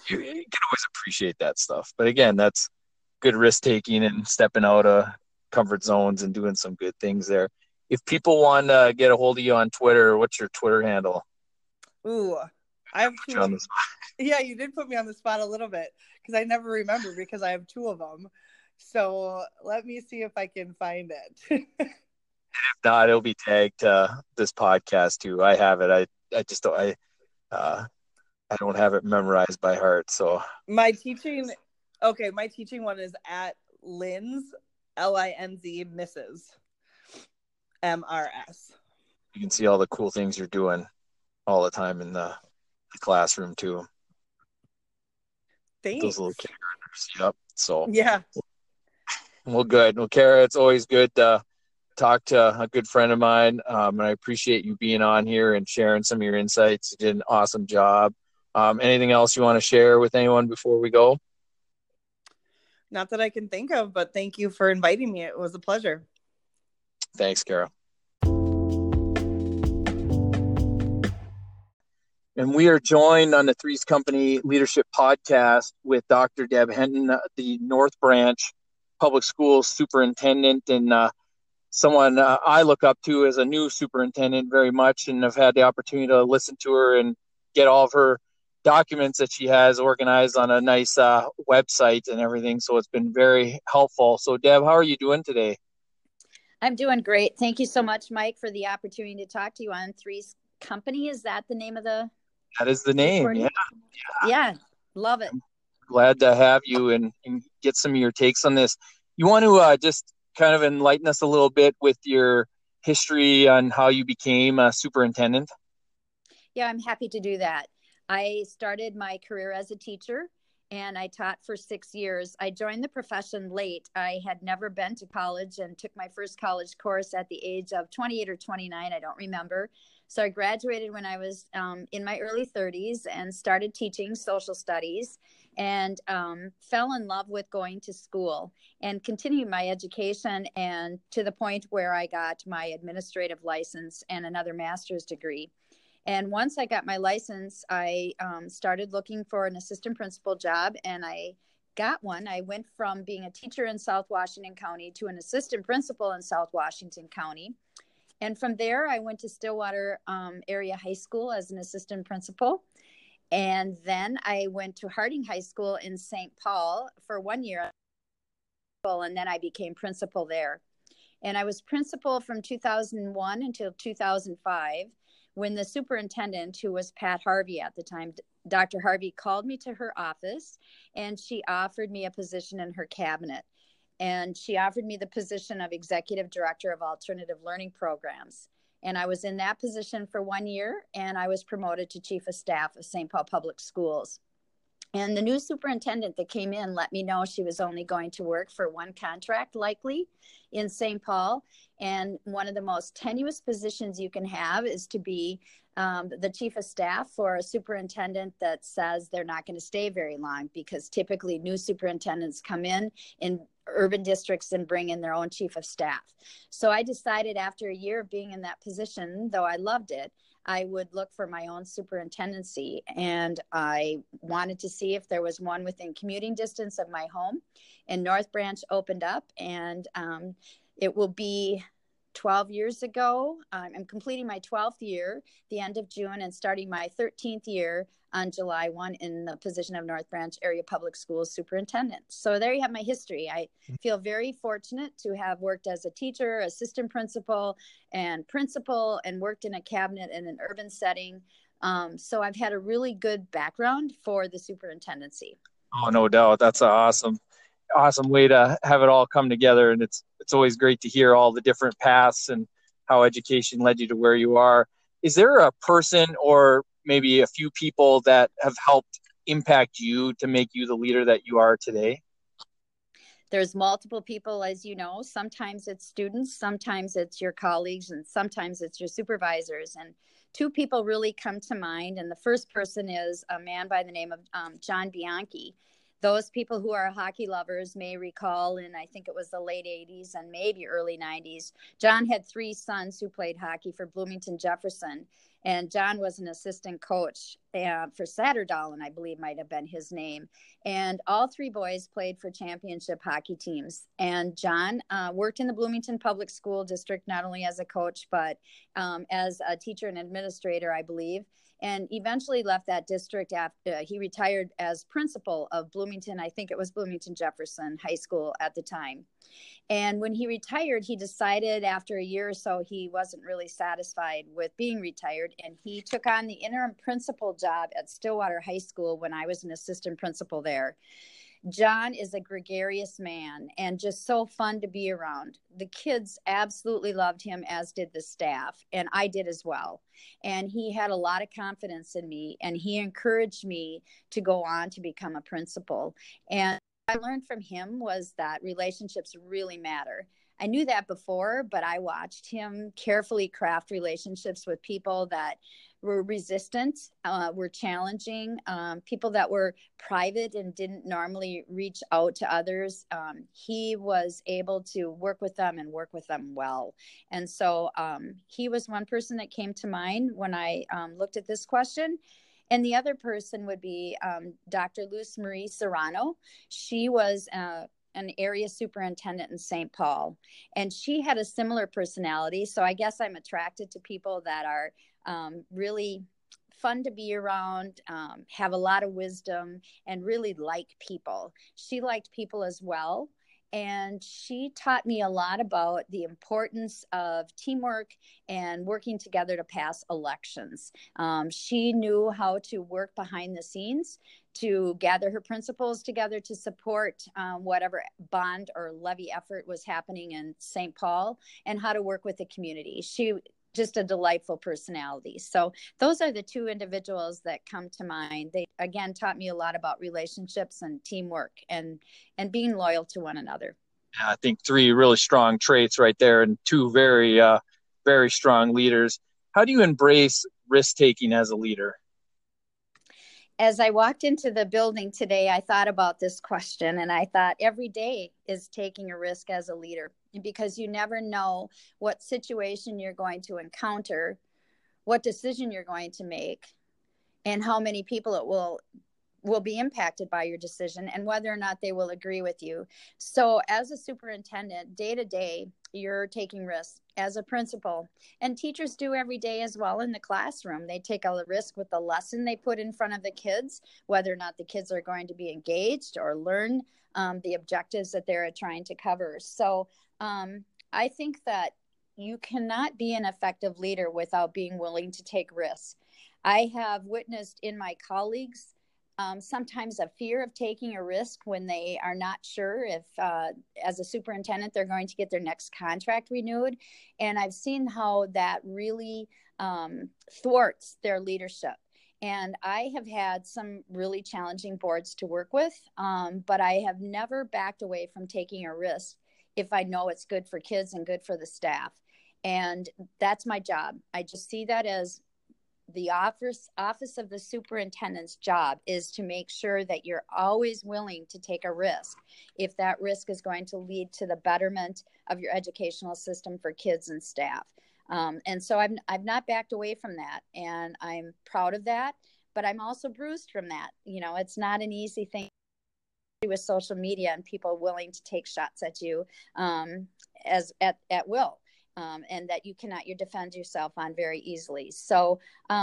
you can always appreciate that stuff. But again, that's good risk taking and stepping out of comfort zones and doing some good things there. If people want to get a hold of you on Twitter, what's your Twitter handle?
Ooh, I have
Put you on the spot.
Yeah, you did put me on the spot a little bit because I never remember because I have two of them. So let me see if I can find it.
If not, it'll be tagged to this podcast too. I have it. I just don't. I don't have it memorized by heart. So
my teaching one is at Linz, Linz, Mrs. MRS.
You can see all the cool things you're doing all the time in the classroom too.
Thanks.
Those little kindergartners. Yep. So
yeah.
Well, good. Well, Kara, it's always good to talk to a good friend of mine. And I appreciate you being on here and sharing some of your insights. You did an awesome job. Anything else you want to share with anyone before we go?
Not that I can think of, but thank you for inviting me. It was a pleasure.
Thanks, Kara. And we are joined on the Threes Company Leadership Podcast with Dr. Deb Henton, the North Branch Public Schools Superintendent, and someone I look up to as a new superintendent very much, and I've had the opportunity to listen to her and get all of her documents that she has organized on a nice website and everything. So it's been very helpful. So Deb, how are you doing today?
I'm doing great. Thank you so much, Mike, for the opportunity to talk to you on Threes Company. Is that the name of the?
That is the name.
Yeah. Love it.
Glad to have you and get some of your takes on this. You want to just kind of enlighten us a little bit with your history on how you became a superintendent?
Yeah, I'm happy to do that. I started my career as a teacher and I taught for 6 years. I joined the profession late. I had never been to college and took my first college course at the age of 28 or 29. I don't remember. So I graduated when I was in my early 30s and started teaching social studies and fell in love with going to school and continued my education, and to the point where I got my administrative license and another master's degree. And once I got my license, I started looking for an assistant principal job, and I got one. I went from being a teacher in South Washington County to an assistant principal in South Washington County. And from there, I went to Stillwater Area High School as an assistant principal. And then I went to Harding High School in St. Paul for 1 year. And then I became principal there. And I was principal from 2001 until 2005, when the superintendent, who was Pat Harvey at the time, Dr. Harvey, called me to her office and she offered me a position in her cabinet. And she offered me the position of executive director of alternative learning programs. And I was in that position for 1 year, and I was promoted to chief of staff of St. Paul Public Schools. And the new superintendent that came in let me know she was only going to work for one contract, likely, in St. Paul. And one of the most tenuous positions you can have is to be the chief of staff for a superintendent that says they're not going to stay very long, because typically new superintendents come in urban districts and bring in their own chief of staff. So I decided after a year of being in that position, though I loved it, I would look for my own superintendency. And I wanted to see if there was one within commuting distance of my home. And North Branch opened up, and it will be 12 years ago. I'm completing my 12th year, the end of June, and starting my 13th year on July 1 in the position of North Branch Area Public Schools Superintendent. So there you have my history. I feel very fortunate to have worked as a teacher, assistant principal, and worked in a cabinet in an urban setting. So I've had a really good background for the superintendency.
Oh, no doubt. That's an awesome way to have it all come together. And it's always great to hear all the different paths and how education led you to where you are. Is there a person or maybe a few people that have helped impact you to make you the leader that you are today?
There's multiple people, as you know. Sometimes it's students, sometimes it's your colleagues, and sometimes it's your supervisors. And two people really come to mind. And the first person is a man by the name of John Bianchi. Those people who are hockey lovers may recall, in I think it was the late 80s and maybe early 90s, John had 3 sons who played hockey for Bloomington Jefferson. And John was an assistant coach for Satterdalen, I believe might have been his name. And all three boys played for championship hockey teams. And John worked in the Bloomington Public School District, not only as a coach, but as a teacher and administrator, I believe, and eventually left that district after he retired as principal of Bloomington. I think it was Bloomington Jefferson High School at the time. And when he retired, he decided after a year or so, he wasn't really satisfied with being retired. And he took on the interim principal job at Stillwater High School when I was an assistant principal there. John is a gregarious man and just so fun to be around. The kids absolutely loved him, as did the staff, and I did as well. And he had a lot of confidence in me, and he encouraged me to go on to become a principal. And what I learned from him was that relationships really matter. I knew that before, but I watched him carefully craft relationships with people that were resistant, were challenging, people that were private and didn't normally reach out to others. He was able to work with them and work with them well. And so he was one person that came to mind when I looked at this question. And the other person would be Dr. Luz Marie Serrano. She was an area superintendent in St. Paul, and she had a similar personality. So I guess I'm attracted to people that are really fun to be around, have a lot of wisdom, and really like people. She liked people as well. And she taught me a lot about the importance of teamwork and working together to pass elections. She knew how to work behind the scenes to gather her principals together to support whatever bond or levy effort was happening in St. Paul, and how to work with the community. She just a delightful personality. So those are the two individuals that come to mind. They, again, taught me a lot about relationships and teamwork and being loyal to one another.
Yeah, I think three really strong traits right there, and two very, very strong leaders. How do you embrace risk-taking as a leader?
As I walked into the building today, I thought about this question, and I thought every day is taking a risk as a leader, because you never know what situation you're going to encounter, what decision you're going to make, and how many people it will be impacted by your decision, and whether or not they will agree with you. So as a superintendent, day to day, you're taking risks. As a principal, and teachers do every day as well in the classroom, they take a risk with the lesson they put in front of the kids, whether or not the kids are going to be engaged or learn the objectives that they're trying to cover. So I think that you cannot be an effective leader without being willing to take risks. I have witnessed in my colleagues sometimes a fear of taking a risk when they are not sure if, as a superintendent, they're going to get their next contract renewed. And I've seen how that really thwarts their leadership. And I have had some really challenging boards to work with, but I have never backed away from taking a risk if I know it's good for kids and good for the staff. And that's my job. I just see that as the office of the superintendent's job is to make sure that you're always willing to take a risk if that risk is going to lead to the betterment of your educational system for kids and staff. And so I've not backed away from that, and I'm proud of that, but I'm also bruised from that. You know, it's not an easy thing with social media and people willing to take shots at you as at will. And that you cannot defend yourself on very easily. So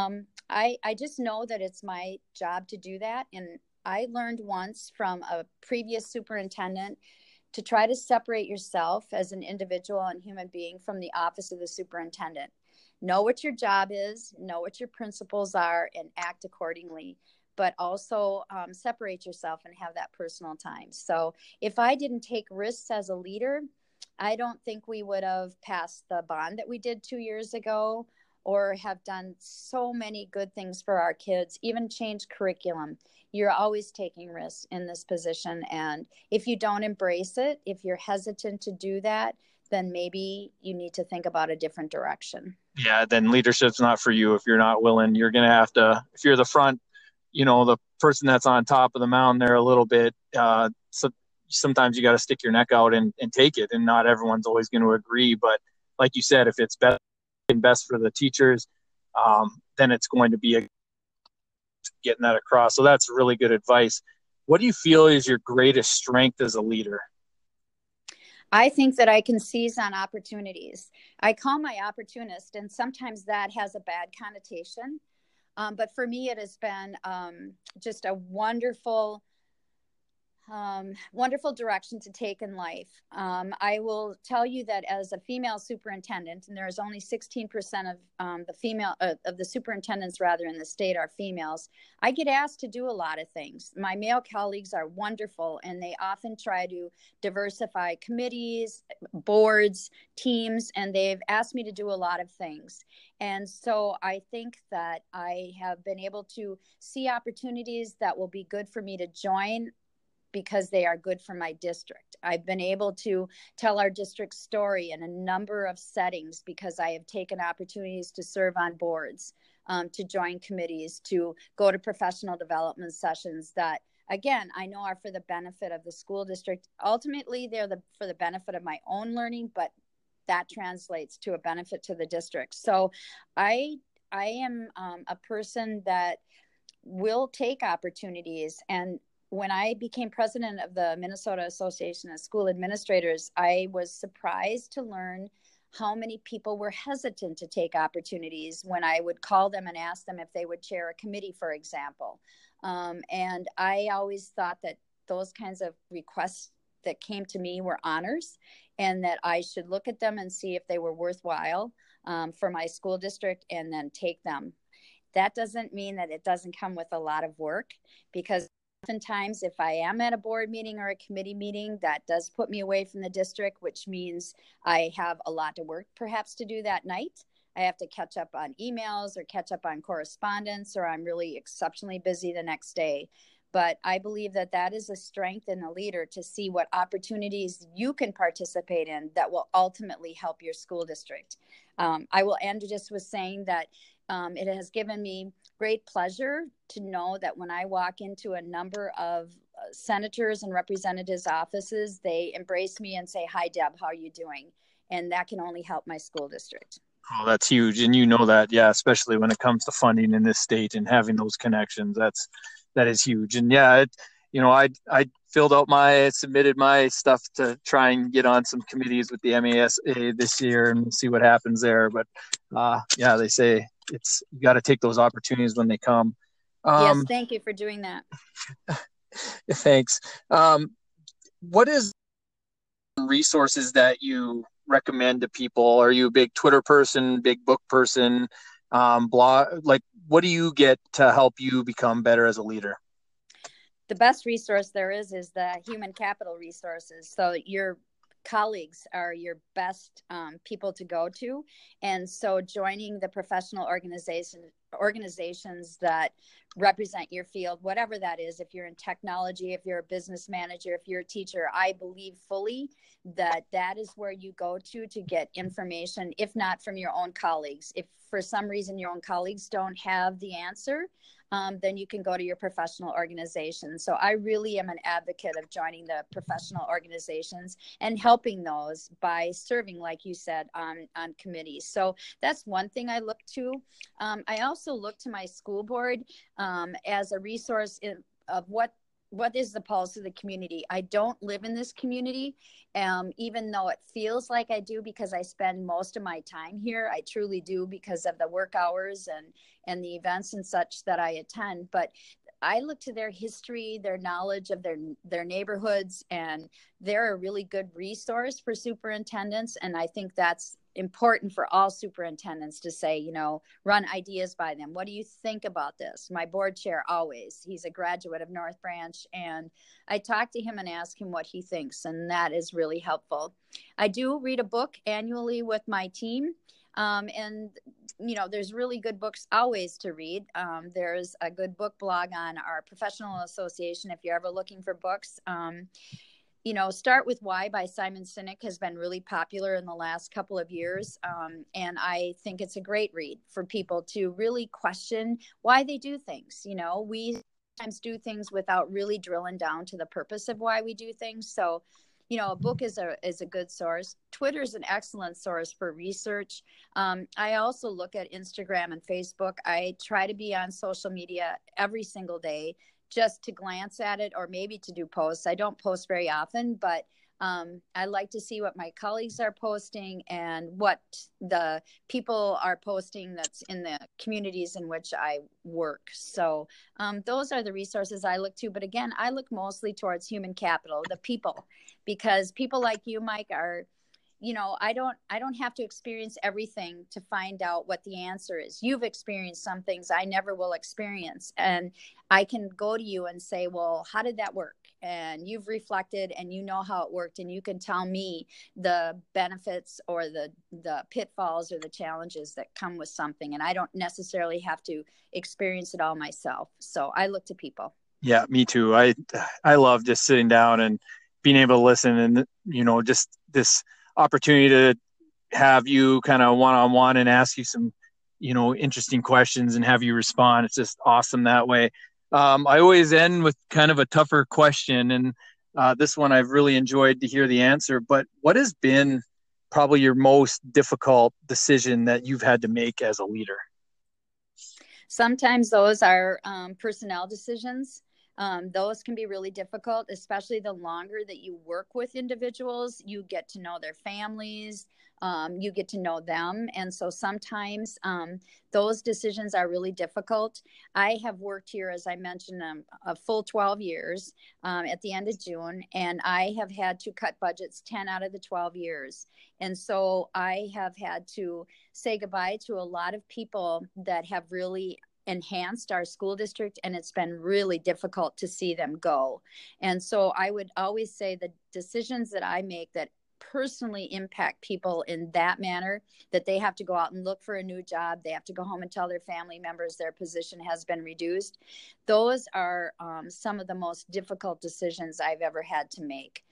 I just know that it's my job to do that. And I learned once from a previous superintendent to try to separate yourself as an individual and human being from the office of the superintendent. Know what your job is, know what your principles are, and act accordingly. But also separate yourself and have that personal time. So if I didn't take risks as a leader, I don't think we would have passed the bond that we did 2 years ago, or have done so many good things for our kids, even changed curriculum. You're always taking risks in this position. And if you don't embrace it, if you're hesitant to do that, then maybe you need to think about a different direction.
Yeah, then leadership's not for you if you're not willing. You're going to have to, if you're the front, you know, the person that's on top of the mountain there a little bit, so sometimes you got to stick your neck out and take it, and not everyone's always going to agree. But like you said, if it's best for the teachers, then it's going to be getting that across. So that's really good advice. What do you feel is your greatest strength as a leader?
I think that I can seize on opportunities. I call my opportunist, and sometimes that has a bad connotation. But for me, it has been just a wonderful direction to take in life. I will tell you that as a female superintendent, and there's only 16% of the superintendents rather in the state are females, I get asked to do a lot of things. My male colleagues are wonderful, and they often try to diversify committees, boards, teams, and they've asked me to do a lot of things. And so I think that I have been able to see opportunities that will be good for me to join because they are good for my district. I've been able to tell our district story in a number of settings because I have taken opportunities to serve on boards, to join committees, to go to professional development sessions that, again, I know are for the benefit of the school district. Ultimately, they're for the benefit of my own learning, but that translates to a benefit to the district. So I am a person that will take opportunities. And when I became president of the Minnesota Association of School Administrators, I was surprised to learn how many people were hesitant to take opportunities when I would call them and ask them if they would chair a committee, for example. And I always thought that those kinds of requests that came to me were honors, and that I should look at them and see if they were worthwhile for my school district and then take them. That doesn't mean that it doesn't come with a lot of work, because oftentimes if I am at a board meeting or a committee meeting, that does put me away from the district, which means I have a lot of work perhaps to do that night. I have to catch up on emails or catch up on correspondence, or I'm really exceptionally busy the next day. But I believe that that is a strength in a leader, to see what opportunities you can participate in that will ultimately help your school district. I will end just with saying that it has given me great pleasure to know that when I walk into a number of senators and representatives' offices, they embrace me and say, "Hi, Deb, how are you doing?" And that can only help my school district.
Oh, that's huge. And you know that, yeah, especially when it comes to funding in this state and having those connections, that is huge. And yeah, I submitted my stuff to try and get on some committees with the MASA this year, and we'll see what happens there. But yeah, they say you got to take those opportunities when they come.
Yes, thank you for doing that.
Thanks. What is resources that you recommend to people? Are you a big Twitter person, big book person, blog? Like, what do you get to help you become better as a leader?
The best resource there is the human capital resources. So your colleagues are your best people to go to. And so joining the professional organizations that represent your field, whatever that is, if you're in technology, if you're a business manager, if you're a teacher, I believe fully that that is where you go to get information, if not from your own colleagues. If for some reason your own colleagues don't have the answer, then you can go to your professional organization. So I really am an advocate of joining the professional organizations and helping those by serving, like you said, on committees. So that's one thing I look to. I also look to my school board as a resource of what is the pulse of the community. I don't live in this community, even though it feels like I do, because I spend most of my time here. I truly do, because of the work hours and the events and such that I attend. But I look to their history, their knowledge of their neighborhoods, and they're a really good resource for superintendents. And I think that's important for all superintendents to say, run ideas by them. What do you think about this? My board chair he's a graduate of North Branch, and I talk to him and ask him what he thinks, and that is really helpful. I do read a book annually with my team. And there's really good books always to read. There's a good book blog on our professional association if you're ever looking for books. Start With Why by Simon Sinek has been really popular in the last couple of years. And I think it's a great read for people to really question why they do things. We sometimes do things without really drilling down to the purpose of why we do things. So a book is a good source. Twitter is an excellent source for research. I also look at Instagram and Facebook. I try to be on social media every single day just to glance at it or maybe to do posts. I don't post very often, but I like to see what my colleagues are posting and what the people are posting that's in the communities in which I work. So those are the resources I look to. But again, I look mostly towards human capital, the people, because people like you, Mike, are, I don't have to experience everything to find out what the answer is. You've experienced some things I never will experience. And I can go to you and say, well, how did that work? And you've reflected and you know how it worked. And you can tell me the benefits or the pitfalls or the challenges that come with something. And I don't necessarily have to experience it all myself. So I look to people.
Yeah, me too. I love just sitting down and being able to listen and, just this opportunity to have you kind of one-on-one and ask you some, interesting questions and have you respond. It's just awesome that way. I always end with kind of a tougher question, and this one I've really enjoyed to hear the answer, but what has been probably your most difficult decision that you've had to make as a leader?
Sometimes those are personnel decisions. Those can be really difficult, especially the longer that you work with individuals. You get to know their families, you get to know them. And so sometimes those decisions are really difficult. I have worked here, as I mentioned, a full 12 years at the end of June, and I have had to cut budgets 10 out of the 12 years. And so I have had to say goodbye to a lot of people that have really enhanced our school district, and it's been really difficult to see them go. And so I would always say the decisions that I make that personally impact people in that manner, that they have to go out and look for a new job, they have to go home and tell their family members their position has been reduced, those are some of the most difficult decisions I've ever had to make.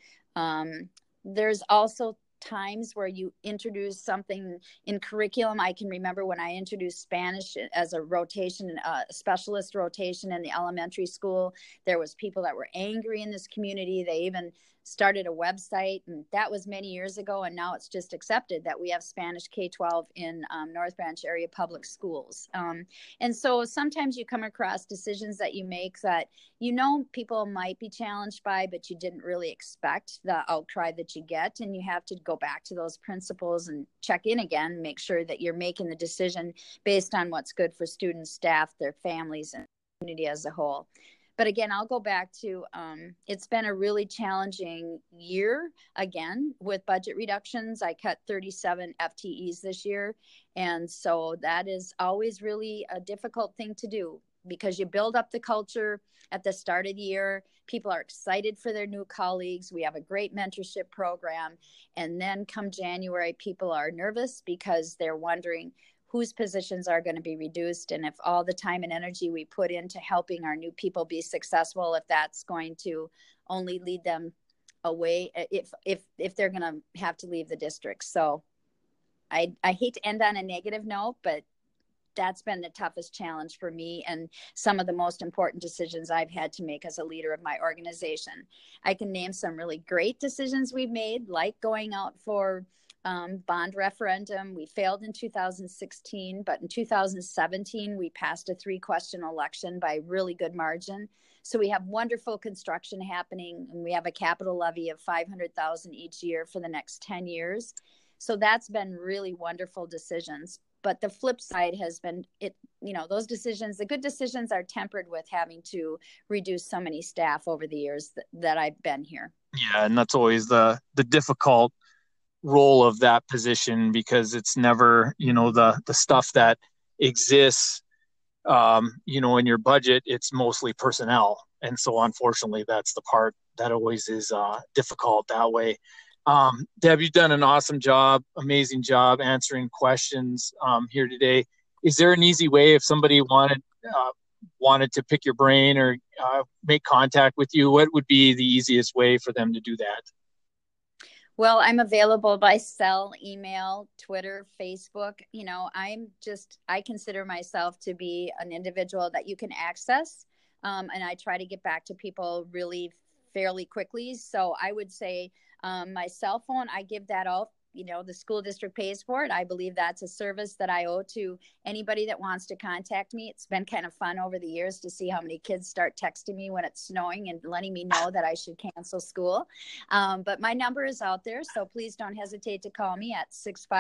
There's also times where you introduce something in curriculum. I can remember when I introduced Spanish as a rotation, a specialist rotation in the elementary school, there was people that were angry in this community. They even started a website, and that was many years ago. And now it's just accepted that we have Spanish K-12 in North Branch area public schools. And so sometimes you come across decisions that you make that, people might be challenged by, but you didn't really expect the outcry that you get. And you have to go back to those principles and check in again, make sure that you're making the decision based on what's good for students, staff, their families, and community as a whole. But again, I'll go back to it's been a really challenging year, again, with budget reductions. I cut 37 FTEs this year. And so that is always really a difficult thing to do, because you build up the culture at the start of the year. People are excited for their new colleagues. We have a great mentorship program. And then come January, people are nervous because they're wondering whose positions are going to be reduced, and if all the time and energy we put into helping our new people be successful, if that's going to only lead them away, if they're going to have to leave the district. So I hate to end on a negative note, but that's been the toughest challenge for me and some of the most important decisions I've had to make as a leader of my organization. I can name some really great decisions we've made, like going out for bond referendum. We failed in 2016, but in 2017, we passed a 3-question election by really good margin. So we have wonderful construction happening, and we have a capital levy of $500,000 each year for the next 10 years. So that's been really wonderful decisions. But the flip side has been those decisions, the good decisions are tempered with having to reduce so many staff over the years that I've been here.
Yeah. And that's always the difficult role of that position, because it's never, the stuff that exists, in your budget, it's mostly personnel. And so unfortunately, that's the part that always is difficult that way. Deb, you've done an awesome job, amazing job answering questions here today. Is there an easy way if somebody wanted to pick your brain or make contact with you? What would be the easiest way for them to do that?
Well, I'm available by cell, email, Twitter, Facebook. I consider myself to be an individual that you can access. And I try to get back to people really fairly quickly. So I would say my cell phone, I give that out. The school district pays for it. I believe that's a service that I owe to anybody that wants to contact me. It's been kind of fun over the years to see how many kids start texting me when it's snowing and letting me know that I should cancel school. But my number is out there, so please don't hesitate to call me at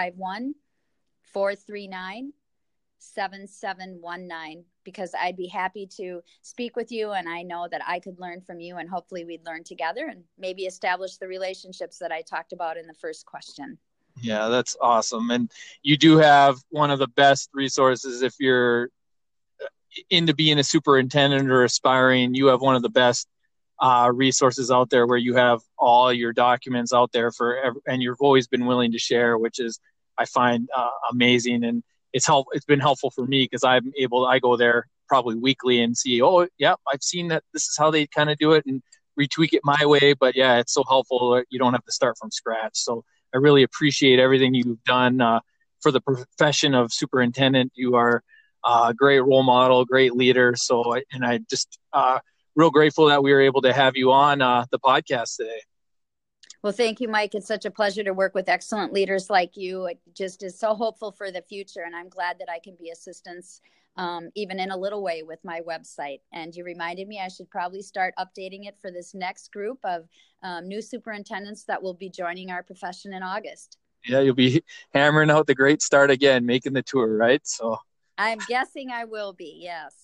651-439-7719, because I'd be happy to speak with you, and I know that I could learn from you, and hopefully we'd learn together and maybe establish the relationships that I talked about in the first question.
Yeah, that's awesome. And you do have one of the best resources if you're into being a superintendent or aspiring. You have one of the best resources out there where you have all your documents out there and you've always been willing to share, which is, I find amazing. And it's been helpful for me because I go there probably weekly and see, oh yeah, I've seen that this is how they kind of do it, and retweak it my way. But yeah, it's so helpful. You don't have to start from scratch. So I really appreciate everything you've done for the profession of superintendent. You are a great role model, great leader. So, and I just real grateful that we were able to have you on the podcast today.
Well, thank you, Mike. It's such a pleasure to work with excellent leaders like you. It just is so hopeful for the future, and I'm glad that I can be assistance, even in a little way, with my website. And you reminded me I should probably start updating it for this next group of new superintendents that will be joining our profession in August.
Yeah, you'll be hammering out the great start again, making the tour, right? So
I'm guessing I will be, yes.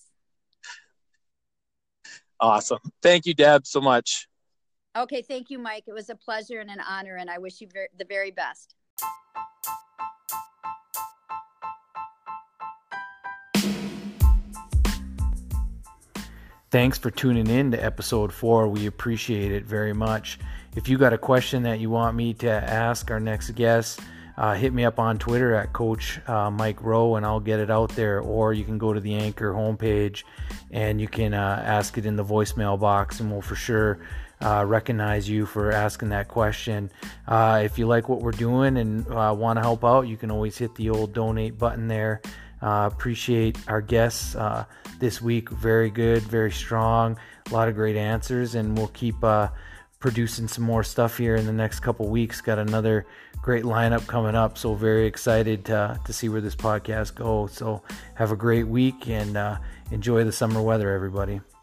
Awesome. Thank you, Deb, so much.
Okay, thank you, Mike. It was a pleasure and an honor, and I wish you the very best.
Thanks for tuning in to episode 4. We appreciate it very much. If you got a question that you want me to ask our next guest, hit me up on Twitter at Coach Mike Rowe, and I'll get it out there. Or you can go to the Anchor homepage and you can ask it in the voicemail box, and we'll for sure recognize you for asking that question. If you like what we're doing and want to help out, you can always hit the old donate button there. Appreciate our guests this week. Very good, very strong, a lot of great answers, and we'll keep producing some more stuff here in the next couple weeks. Got another great lineup coming up, so very excited to see where this podcast goes. So have a great week and enjoy the summer weather, everybody.